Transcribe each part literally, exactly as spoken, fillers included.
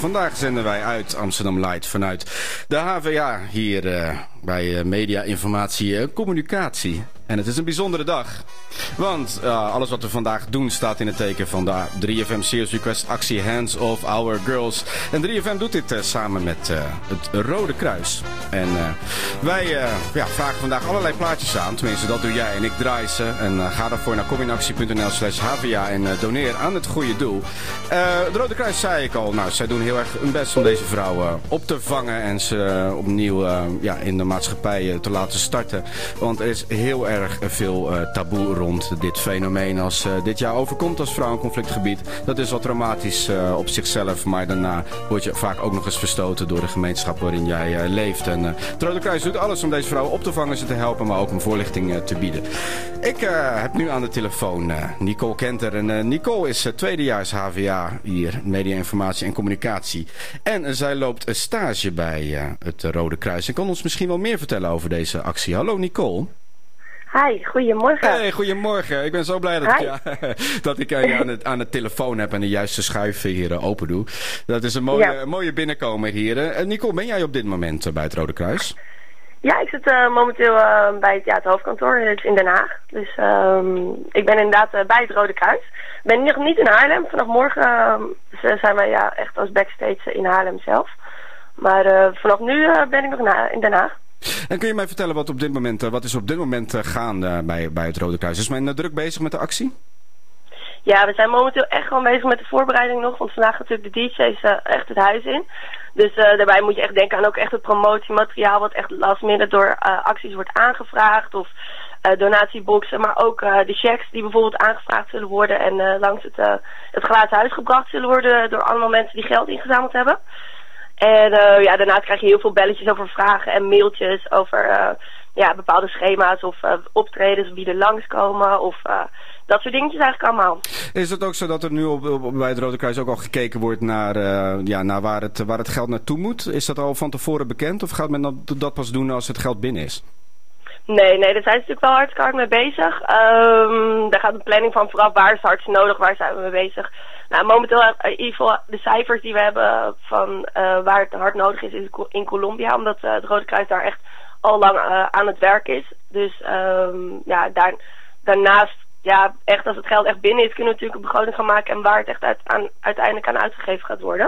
Vandaag zenden wij uit Amsterdam Light vanuit de H V A hier uh, bij uh, Media, Informatie en Communicatie. En het is een bijzondere dag. Want uh, alles wat we vandaag doen staat in het teken van de drie F M Serious Request actie Hands of Our Girls. En drie F M doet dit uh, samen met uh, het Rode Kruis. En uh, wij uh, ja, vragen vandaag allerlei plaatjes aan. Tenminste, dat doe jij en ik draai ze. En uh, ga daarvoor naar cominactie.nl slash hva en uh, doneer aan het goede doel. Uh, het Rode Kruis zei ik al. Nou, zij doen heel erg hun best om deze vrouw uh, op te vangen. En ze uh, opnieuw uh, ja, in de maatschappij uh, te laten starten. Want er is heel erg veel uh, taboe rond dit fenomeen. Als uh, dit jou overkomt als vrouw in conflictgebied, dat is wat traumatisch uh, op zichzelf. Maar daarna word je vaak ook nog eens verstoten door de gemeenschap waarin jij uh, leeft. En uh, het Rode Kruis doet alles om deze vrouwen op te vangen, ze te helpen, maar ook om voorlichting uh, te bieden. Ik uh, heb nu aan de telefoon uh, Nicole Kenter. En uh, Nicole is uh, tweedejaars H V A hier, Media, Informatie en Communicatie. En uh, zij loopt een stage bij uh, het uh, Rode Kruis. En kan ons misschien wel meer vertellen over deze actie. Hallo Nicole. Hi, goedemorgen. Hey, goedemorgen. Ik ben zo blij dat ik, ja, dat ik uh, aan, het, aan de telefoon heb en de juiste schuif hier uh, open doe. Dat is een mooie, ja. mooie binnenkomer hier. Uh, Nicole, ben jij op dit moment uh, bij het Rode Kruis? Ja, ik zit uh, momenteel uh, bij het, ja, het hoofdkantoor in Den Haag. Dus um, ik ben inderdaad uh, bij het Rode Kruis. Ik ben nog niet in Haarlem. Vanaf morgen uh, zijn wij ja, echt als backstage in Haarlem zelf. Maar uh, vanaf nu uh, ben ik nog in, in Den Haag. En kun je mij vertellen wat, op dit moment, uh, wat is op dit moment uh, gaande bij, bij het Rode Kruis? Is men uh, druk bezig met de actie? Ja, we zijn momenteel echt gewoon bezig met de voorbereiding nog. Want vandaag natuurlijk de D J's uh, echt het huis in. Dus uh, daarbij moet je echt denken aan ook echt het promotiemateriaal wat echt last minute door uh, acties wordt aangevraagd. Of uh, donatieboxen, maar ook uh, de checks die bijvoorbeeld aangevraagd zullen worden. En uh, langs het, uh, het glazen huis gebracht zullen worden door allemaal mensen die geld ingezameld hebben. En uh, ja, daarnaast krijg je heel veel belletjes over vragen en mailtjes over uh, ja, bepaalde schema's of uh, optredens, wie er langskomen of uh, dat soort dingetjes eigenlijk allemaal. Is het ook zo dat er nu op, op, bij het Rode Kruis ook al gekeken wordt naar, uh, ja, naar waar, het, waar het geld naartoe moet? Is dat al van tevoren bekend of gaat men dat, dat pas doen als het geld binnen is? Nee, nee, daar zijn ze natuurlijk wel hartstikke hard mee bezig. Um, daar gaat een planning van vooraf, waar is het hardst nodig, waar zijn we mee bezig. Nou, momenteel uh, in ieder geval de cijfers die we hebben van uh, waar het hard nodig is, is in Colombia. Omdat uh, het Rode Kruis daar echt al lang uh, aan het werk is. Dus um, ja, daar, daarnaast, ja, echt als het geld echt binnen is, kunnen we natuurlijk een begroting gaan maken en waar het echt uit, aan, uiteindelijk aan uitgegeven gaat worden.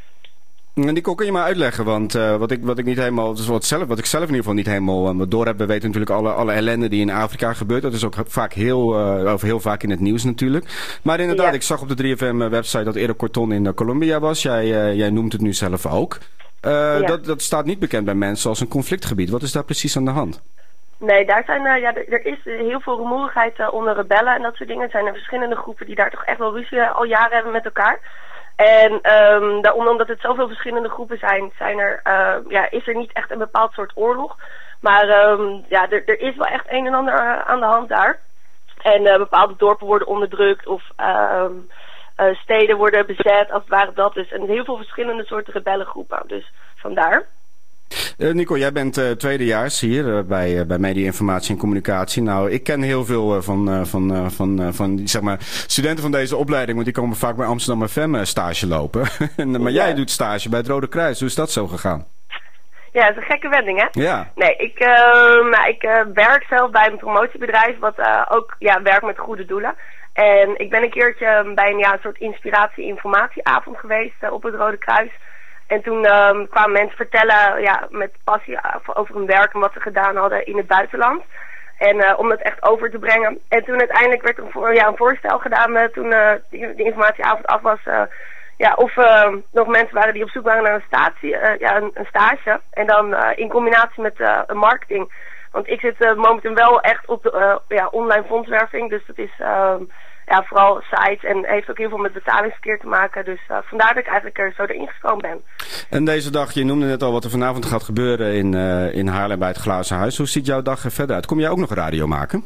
Nicole, kun je maar uitleggen, want uh, wat, ik, wat ik niet helemaal, dus wat, zelf, wat ik zelf in ieder geval niet helemaal uh, door heb, we weten natuurlijk alle, alle ellende die in Afrika gebeurt. Dat is ook vaak heel, uh, of heel vaak in het nieuws natuurlijk. Maar inderdaad, ja. Ik zag op de drie F M website dat Eero Corton in uh, Colombia was. Jij, uh, jij noemt het nu zelf ook. Uh, ja. dat, dat staat niet bekend bij mensen als een conflictgebied. Wat is daar precies aan de hand? Nee, daar zijn, uh, ja, er is heel veel rumoerigheid uh, onder rebellen en dat soort dingen. Er zijn er verschillende groepen die daar toch echt wel ruzie al jaren hebben met elkaar. En um, daarom, omdat het zoveel verschillende groepen zijn, zijn er, uh, ja, is er niet echt een bepaald soort oorlog. Maar um, ja, er, er is wel echt een en ander uh, aan de hand daar. En uh, bepaalde dorpen worden onderdrukt of um, uh, steden worden bezet, als het ware dat is. En heel veel verschillende soorten rebellengroepen, dus vandaar. Uh, Nicole, jij bent uh, tweedejaars hier uh, bij, uh, bij Media, Informatie en Communicatie. Nou, ik ken heel veel uh, van, uh, van, uh, van, uh, van zeg maar, studenten van deze opleiding, want die komen vaak bij Amsterdam F M uh, stage lopen. en, maar ja. Jij doet stage bij het Rode Kruis. Hoe is dat zo gegaan? Ja, dat is een gekke wending, hè? Ja. Nee, ik, uh, nou, ik uh, werk zelf bij een promotiebedrijf wat uh, ook ja, werkt met goede doelen. En ik ben een keertje bij een, ja, een soort inspiratie-informatieavond geweest uh, op het Rode Kruis. En toen um, kwamen mensen vertellen ja, met passie over hun werk en wat ze gedaan hadden in het buitenland. En uh, om dat echt over te brengen. En toen uiteindelijk werd er een, voor, ja, een voorstel gedaan uh, toen uh, de, de informatieavond af was. Uh, ja, of uh, nog mensen waren die op zoek waren naar een, statie, uh, ja, een, een stage. En dan uh, in combinatie met uh, een marketing. Want ik zit uh, momenteel wel echt op de uh, ja, online fondswerving. Dus dat is uh, ja, vooral sites en heeft ook heel veel met betalingsverkeer te maken. Dus uh, vandaar dat ik eigenlijk er zo erin gekomen ben. En deze dag, je noemde net al wat er vanavond gaat gebeuren in, uh, in Haarlem bij het Glazen Huis. Hoe ziet jouw dag er verder uit? Kom jij ook nog radio maken?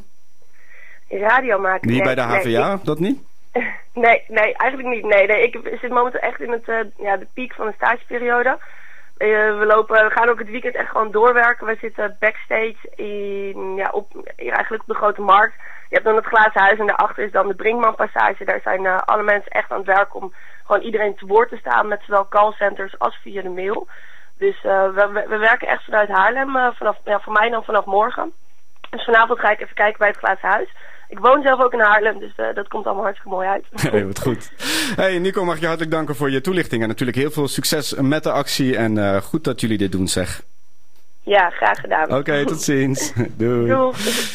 Radio maken? Niet nee, bij de H V A, nee, ik... dat niet? Nee, nee, eigenlijk niet. Nee, nee, ik zit momenteel echt in het, uh, ja, de piek van de stageperiode. Uh, we, lopen, we gaan ook het weekend echt gewoon doorwerken. We zitten backstage in, ja, op, eigenlijk op de Grote Markt. Je hebt dan het Glazen Huis en daarachter is dan de Brinkmanpassage. Daar zijn uh, alle mensen echt aan het werk om gewoon iedereen te woord te staan met zowel callcenters als via de mail. Dus uh, we, we, we werken echt vanuit Haarlem, uh, vanaf, ja, voor mij dan vanaf morgen. Dus vanavond ga ik even kijken bij het Glazen Huis. Ik woon zelf ook in Haarlem, dus uh, dat komt allemaal hartstikke mooi uit. Hey, wat goed. Hey Nico, mag ik je hartelijk danken voor je toelichting. En natuurlijk heel veel succes met de actie. En uh, goed dat jullie dit doen, zeg. Ja, graag gedaan. Oké, okay, tot ziens. Doei. Doei.